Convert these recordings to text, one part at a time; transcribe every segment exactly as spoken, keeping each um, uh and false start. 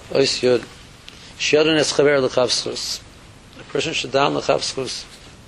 Ois Yud. Shiadun es chaver l'chavschus. A person should down l'chavschus.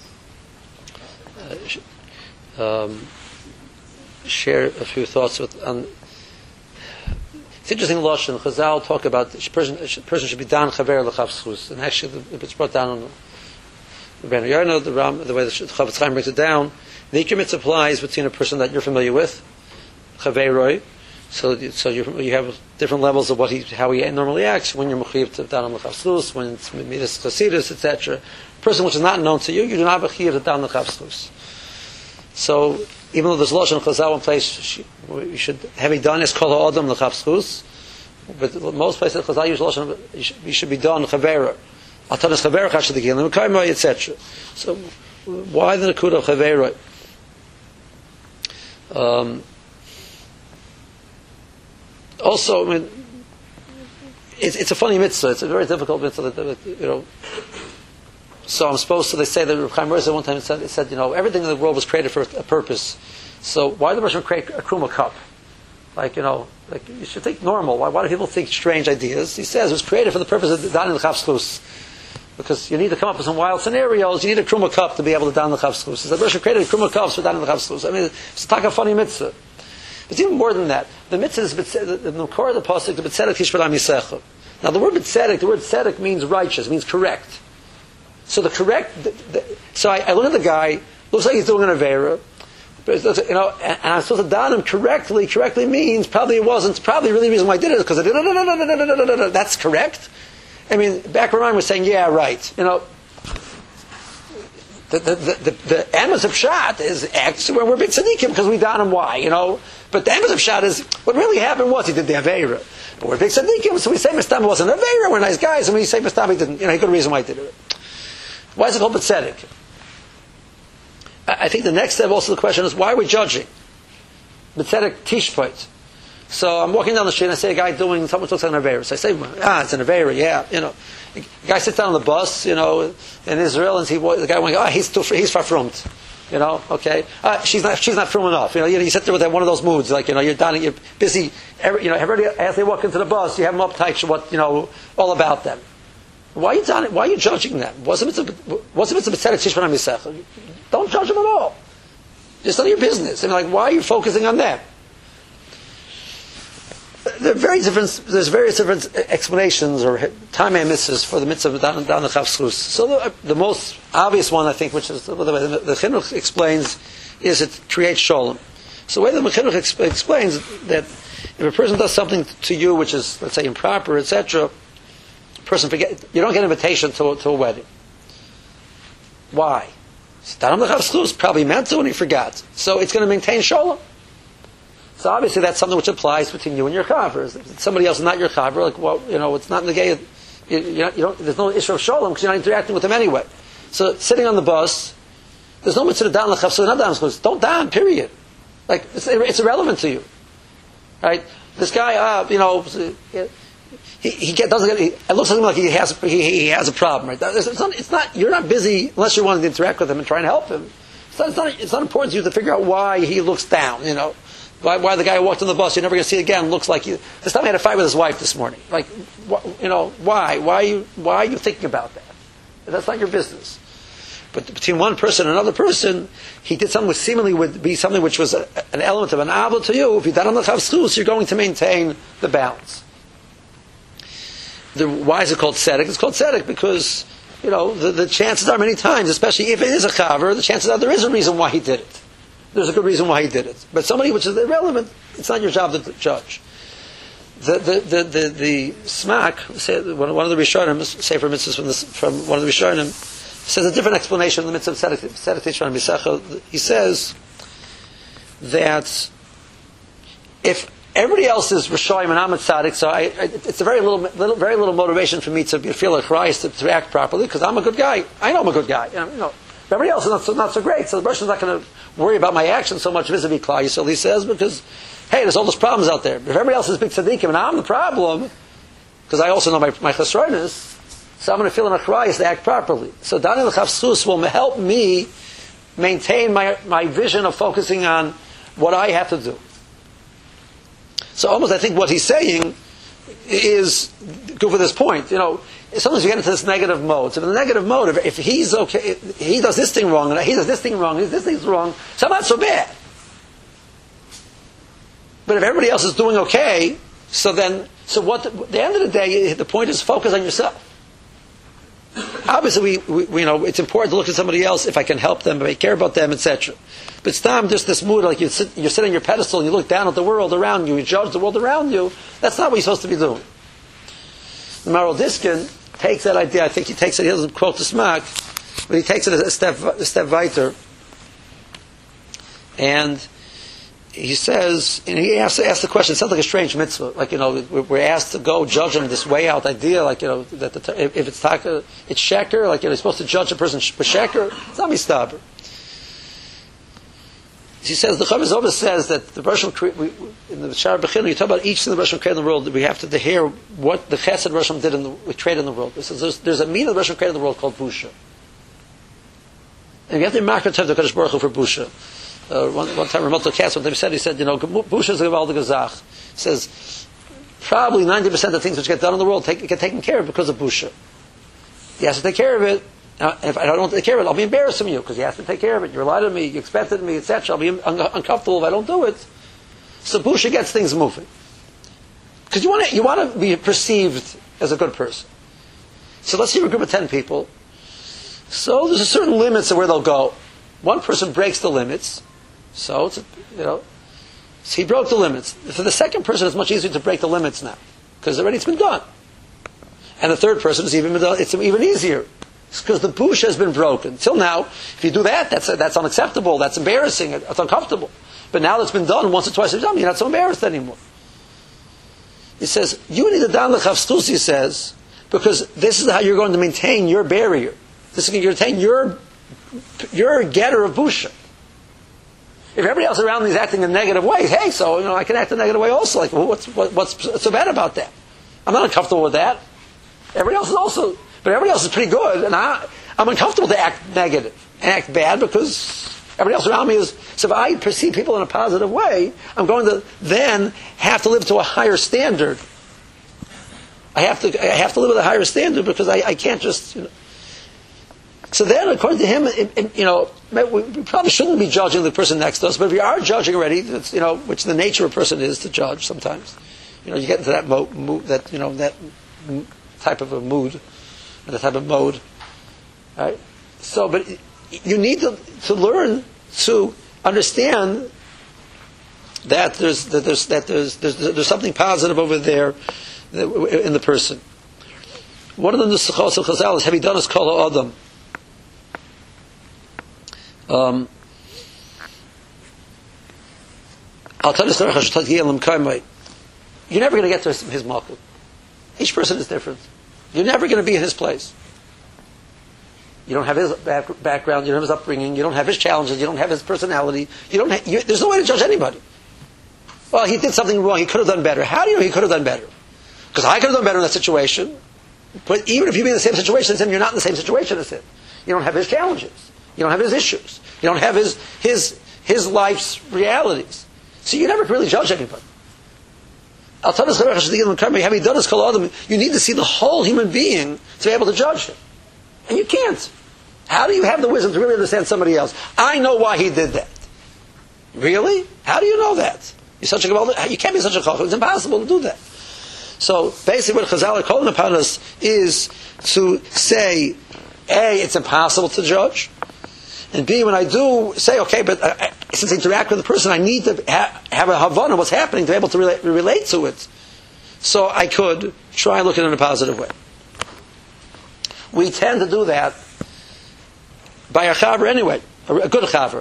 Um, share a few thoughts with. Um, it's interesting. Lashon Chazal talk about the person. A person should be down chaver l'chavschus, and actually it's brought down on the Ben Yarno, the Ram, the way the Chavetz Chaim brings it down. The Ikar Mitzvah applies between a person that you're familiar with, chaveroi. So, so you, you have different levels of what he, how he normally acts. When you're mechiv to down l'chavschus, when it's midas chasidus, et cetera. A person which is not known to you, you do not mechiv to down l'chavschus. So, even though there's lashon chazal in place, you should have he done is kol ha'adam l'chavschus. But most places chazal use lashon, you should be done chavera, atanas chavera chashadigin l'mekaymai, et cetera. So, why the nakuda of chavera? Um, Also, I mean, it's, it's a funny mitzvah. It's a very difficult mitzvah. That, you know, so I'm supposed to. They say that Reb Chaim Mirza one time said, said, you know, everything in the world was created for a purpose. So why the Russian create a kruma cup? Like, you know, like you should think normal. Why, why do people think strange ideas? He says it was created for the purpose of down in the chavschus, because you need to come up with some wild scenarios. You need a kruma cup to be able to down the chavschus. The Russian created kruma cups for down in the chavschus. I mean, it's a taka funny mitzvah. It's even more than that. The mitzvah is the core of the pasuk. The b'tzedek tishbaram yisecha. Now, the word b'tzedek, the word tzedek means righteous, means correct. So the correct. The, the, so I, I look at the guy. Looks like he's doing an avera. You know, and, and I'm supposed to down him correctly. Correctly means probably it wasn't. Probably really the reason why I did it is because I did. No, no, no, no, no, no, no, no, no. That's correct. I mean, back when I was saying, yeah, right. You know. The the the the emes of pshat is X when we're big tzaddikim because we down him. Why? You know. But the emes of pshat is what really happened was he did the aveira. But we're big tzaddikim, so we say Mistam wasn't aveira. We're nice guys, and we say Mistam he didn't. You know, he got a reason why he did it. Why is it called b'tzedek? I think the next step also the question is why are we judging b'tzedek tishpot? So I'm walking down the street and I see a guy doing someone looks like an aveira. So I say, ah, it's an aveira, yeah, you know. The guy sits down on the bus, you know, in Israel, and he, the guy went, oh, he's too, he's far frumt, you know, okay. Uh, she's not, she's not frum enough, you know. You, you sit there with that, one of those moods, like, you know, you're down, you're busy. Every, you know, everybody as they walk into the bus, you have them uptight, what, you know, all about them. Why are you down? Why are you judging them? What's it? What's it? Don't judge them at all. Just none of your business. I mean, like, why are you focusing on them? There are very different. There's various different explanations or time misses for the mitzvah down, down the chavschus. So the, the most obvious one, I think, which is the way the, the chinuch explains, is it creates shalom. So the way the chinuch exp- explains that if a person does something to you which is, let's say, improper, et cetera, person forget you don't get an invitation to, to a wedding. Why? Down the chavschus probably meant to and he forgot. So it's going to maintain shalom. So obviously that's something which applies between you and your chaver. If somebody else is not your chaver, like, well, you know, it's not in the gay. You, you, know, you don't. There's no issue of shalom because you're not interacting with them anyway. So sitting on the bus, there's no mitzvah down l'chav. So not down. Don't down. Period. Like it's, it's irrelevant to you, right? This guy, uh, you know, he, he get, doesn't get. He, it looks to him like he has he, he has a problem, right? It's not, it's not. You're not busy unless you're wanting to interact with him and try and help him. It's not, it's not. It's not important to you to figure out why he looks down. You know. Why, why the guy who walked on the bus you're never going to see again looks like you. This time he had a fight with his wife this morning. Like, wh- you know, why? Why are you? Why are you thinking about that? That's not your business. But between one person and another person, he did something which seemingly would be something which was a, an element of an avil to you. If you done on the chavschus, you're going to maintain the balance. The, why is it called tzedek? It's called tzedek because you know the, the chances are many times, especially if it is a chaver, the chances are there is a reason why he did it. There's a good reason why he did it. But somebody which is irrelevant, it's not your job to judge. The the the the, the smack, say, one of the Rishonim, Sefer Mitzvahs from, this, from one of the Rishonim, says a different explanation in the mitzvah of Tzedek Tishran B'Secha. He says that if everybody else is Rishonim and I'm a Tzaddik, so I, I, it's a very little, little, very little motivation for me to be, feel like Christ, to, to act properly, because I'm a good guy. I know I'm a good guy. You know, you know. Everybody else is not so, not so great, so the person's not going to worry about my action so much vis-a-vis Klal Yisrael, he says, because, hey, there's all those problems out there. If everybody else is big tzaddikim and I'm the problem, because I also know my, my chesronis, so I'm going to feel an achrayus to act properly. So Dani l'chavschus will help me maintain my, my vision of focusing on what I have to do. So almost I think what he's saying is go for this point. You know, sometimes you get into this negative mode. So in the negative mode, if, if he's okay, if he does this thing wrong, and he does this thing wrong, and this thing's wrong, so I'm not so bad. But if everybody else is doing okay, so then, so what? The, at the end of the day, the point is focus on yourself. Obviously, we, we, you know, it's important to look at somebody else if I can help them, if I care about them, et cetera. But Stam, just this mood, like you sit, you're sitting on your pedestal and you look down at the world around you, you judge the world around you. That's not what you're supposed to be doing. The Maral Diskin takes that idea. I think he takes it. He doesn't quote the Smak, but he takes it a step a step weiter, and he says, and he asks, asks the question. It sounds like a strange mitzvah. Like, you know, we're asked to go judge him this way out idea. Like, you know, that the, if it's taka, it's sheker. Like, you know, you're supposed to judge a person with sheker. It's not mistaber. He says the Chavis Ovis says that the Roshim in the Shara Bechinu, you talk about each thing the Roshim created in the world. We have to hear what the Chesed Roshim did in the we created in the world. He says there's, there's a meaning the Roshim created in the world called busha, and you have to mark the Kadosh Baruch Hu for busha. Uh, one, one time, Ramoto Katz, one time he said, he said, you know, busha is a Gevaldig Gazach. He says probably ninety percent of things which get done in the world take, get taken care of because of busha. He has to take care of it. Now, if I don't take care of it, I'll be embarrassed from you because you have to take care of it. You relied on me, you expected me, et cetera. I'll be un- uncomfortable if I don't do it. So busha gets things moving because you want to you want to be perceived as a good person. So let's say you're a group of ten people. So there's a certain limits of where they'll go. One person breaks the limits, so it's a, you know, so he broke the limits. For the second person, it's much easier to break the limits now because already it's been done. And the third person is even it's even easier. Because the busha has been broken. Till now, if you do that, that's that's unacceptable, that's embarrassing, it's uncomfortable. But now that's been done once or twice a time, you're not so embarrassed anymore. He says, you need a dan lechavstus, he says, because this is how you're going to maintain your barrier. This is going to maintain your your getter of busha. If everybody else around me is acting in negative ways, hey, so you know I can act in a negative way also. Like, well, what's what, what's so bad about that? I'm not uncomfortable with that. Everybody else is also. But everybody else is pretty good, and I, I'm uncomfortable to act negative and act bad because everybody else around me is. So if I perceive people in a positive way, I'm going to then have to live to a higher standard. I have to, I have to live with a higher standard because I, I can't just. You know. So then, according to him, it, it, you know, we, we probably shouldn't be judging the person next to us, but if we are judging already, it's, you know, which the nature of a person is to judge sometimes. You know, you get into that mo- mo- that you know that type of a mood. That type of mode, right? So, but you need to, to learn to understand that there's that there's that there's there's, there's something positive over there in the person. One of the nusachos of Chazal is, "Have you done as kol ha'adam?" Um, I'll tell you the You're never going to get to his, his malchut. Each person is different. You're never going to be in his place. You don't have his back, background, you don't have his upbringing, you don't have his challenges, you don't have his personality. You don't. Ha- you, there's no way to judge anybody. Well, he did something wrong. He could have done better. How do you know he could have done better? Because I could have done better in that situation. But even if you be in the same situation as him, you're not in the same situation as him. You don't have his challenges. You don't have his issues. You don't have his his his life's realities. So you never can really judge anybody. I'll tell you, having done this kol adam, you need to see the whole human being to be able to judge him. And you can't. How do you have the wisdom to really understand somebody else? I know why he did that. Really? How do you know that? You're such a, you can't be such a chacham. It's impossible to do that. So basically what Chazal are calling upon us is to say, A, it's impossible to judge. And B, when I do say, okay, but I, since I interact with the person, I need to ha- have a havana what's happening to be able to relate, relate to it. So I could try and look at it in a positive way. We tend to do that by a chaver anyway, a, a good chaver.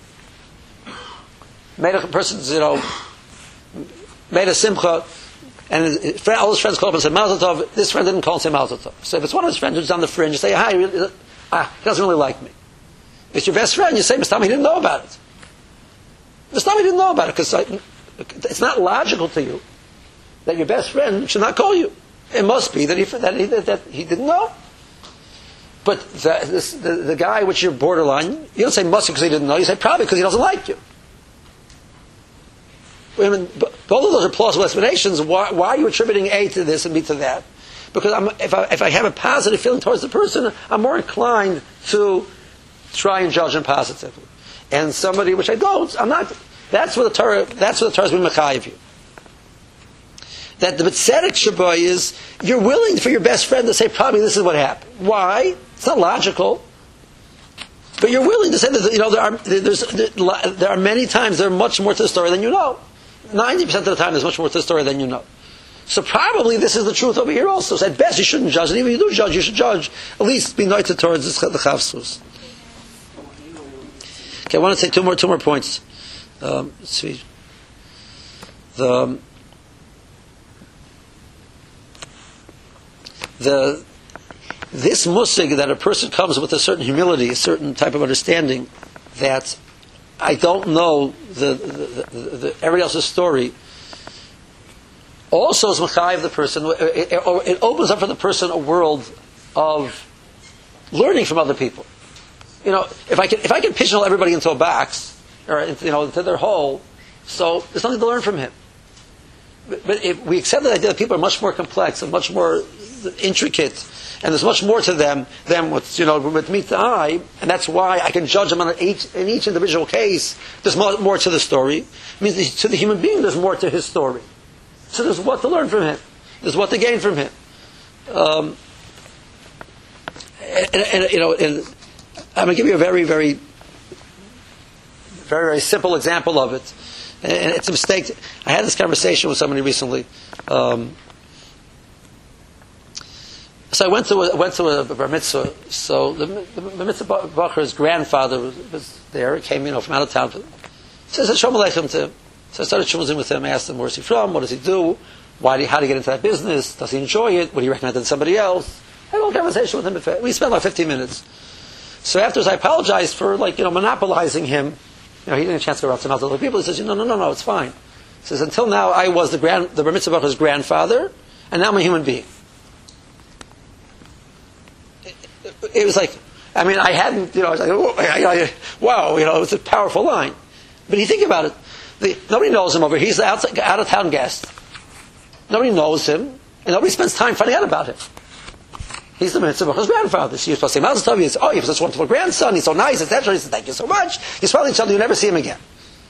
Made a person's, you know, made a simcha, and his friend, all his friends called up and said, Mazel Tov. This friend didn't call and say Mazel Tov. So if it's one of his friends who's on the fringe, you say, hi, really, ah, he doesn't really like me. If it's your best friend, you say, Mister Tom, he didn't know about it. Mister Tom, he didn't know about it, because it's not logical to you that your best friend should not call you. It must be that he, that he, that he didn't know. But the, this, the, the guy which you're borderline, you don't say must because he didn't know, you say probably because he doesn't like you. I mean, but, Both of those are plausible explanations. Why, why are you attributing A to this and B to that? Because I'm, if, I, if I have a positive feeling towards the person, I'm more inclined to try and judge him positively. And somebody which I don't, I'm not. That's where the Torah. That's where the Torah is being mechayev you. That the tzedek sheba is you're willing for your best friend to say probably this is what happened. Why? It's not logical. But you're willing to say that, you know, there are, there's, there are many times there are much more to the story than you know. ninety percent of the time there's much more to the story than you know. So probably this is the truth over here also. So at best you shouldn't judge, and even if you do judge, you should judge, at least be noited towards the chavzus. Okay, I want to say two more, two more points. Um, let's see. The, the, this musig that a person comes with a certain humility, a certain type of understanding that I don't know the, the, the, the everybody else's story, also is mechayev the person. It, it, it opens up for the person a world of learning from other people. You know, if I can if I can pigeonhole everybody into a box or into, you know, into their hole, so there's nothing to learn from him. But, but if we accept the idea that people are much more complex and much more intricate, and there's much more to them than what's, you know, with meet the eye, and that's why I can judge them on each, in each individual case. There's more, more to the story. It means to the human being, there's more to his story. So there's what to learn from him. There's what to gain from him. Um, and, and, you know, and I'm going to give you a very, very, very, very simple example of it. And it's a mistake. I had this conversation with somebody recently. Um, So I went to a, went to a bar mitzvah. So the, the bar mitzvah bacher's grandfather was, was there. He came, you know, from out of town. So I said shalom aleichem to him. So I started schmoozing with him. I asked him, where's he from? What does he do? Why do he, how did he get into that business? Does he enjoy it? Would he recommend it to somebody else? I had a whole conversation with him. We spent about fifteen minutes. So afterwards, I apologized for, like, you know, monopolizing him. You know, he didn't have a chance to go around to other people. He says, no, no, no, no, it's fine. He says, until now, I was the grand, the bar mitzvah bacher's grandfather, and now I'm a human being. It was like, I mean, I hadn't, you know, I was like, oh, I, I, wow, you know, it's a powerful line. But you think about it, the, nobody knows him over here. He's the out, out-of-town guest. Nobody knows him, and nobody spends time finding out about him. He's the mitzvah bacher's grandfather. So you're supposed to say, Mazel Tov, he says, oh, you have such a wonderful grandson, he's so nice, et cetera. He says, thank you so much. You smile at each other, you never see him again.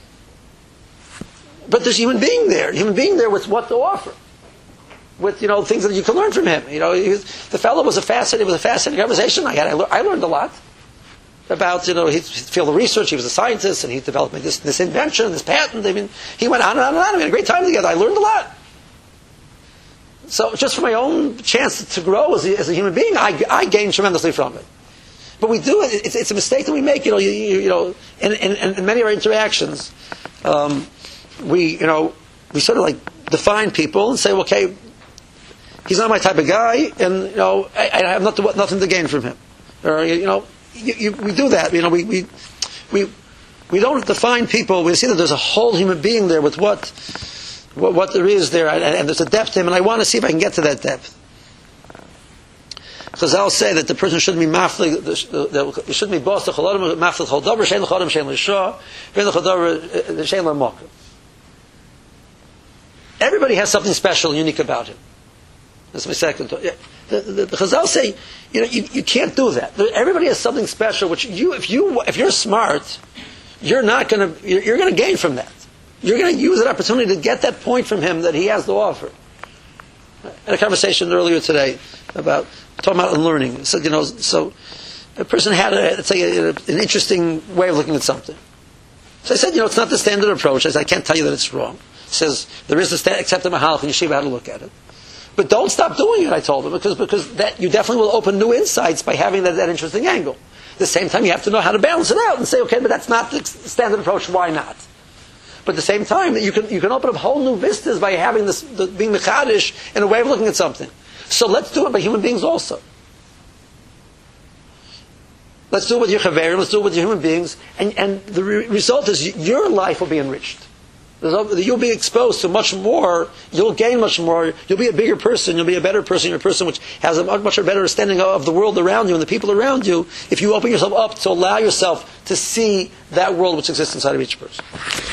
But there's a human being there, a human being there with what to offer. With, you know, things that you can learn from him. You know, he was, the fellow was a fascinating, it was a fascinating conversation I had. I, le- I learned a lot about, you know, his field of research. He was a scientist, and he developed this, this invention, this patent. I mean, he went on and on and on. We had a great time together. I learned a lot. So, just for my own chance to grow as a, as a human being, I, I gained tremendously from it. But we do it. It's, it's a mistake that we make. You know, you, you, you know, in, in, in many of our interactions, um, we, you know, we sort of like define people and say, well, okay, he's not my type of guy, and, you know, I, I have nothing, nothing to gain from him. Or, you know, you, you, we do that. You know, we, we we we don't define people. We see that there's a whole human being there with what what, what there is there, and, and there's a depth to him. And I want to see if I can get to that depth. Because I'll say that the person shouldn't be mafli. It shouldn't be boss the choladim mafli chodavar shein lechodim shein l'shah vein lechodavar shein l'mokum. Everybody has something special and unique about him. That's my second thought. Yeah. The, the, the Chazal say, you know, you, you can't do that. Everybody has something special, which you, if you, if you're smart, you're not going to, you're, you're going to gain from that. You're going to use that opportunity to get that point from him that he has to offer. I had a conversation earlier today about talking about unlearning. It said, you know, so a person had, a, let's say, a, an interesting way of looking at something. So I said, you know, it's not the standard approach. I said, I can't tell you that it's wrong. It says there is a sta- accepted mahalach in yeshiva how to look at it. But don't stop doing it, I told him, because because that you definitely will open new insights by having that, that interesting angle. At the same time, you have to know how to balance it out and say, okay, but that's not the standard approach. Why not? But at the same time, you can you can open up whole new vistas by having this the, being mechadish in a way of looking at something. So let's do it by human beings also. Let's do it with your chaverim. Let's do it with your human beings, and and the re- result is your life will be enriched. You'll be exposed to much more. You'll gain much more. You'll be a bigger person. You'll be a better person. You're a person which has a much better understanding of the world around you and the people around you if you open yourself up to allow yourself to see that world which exists inside of each person.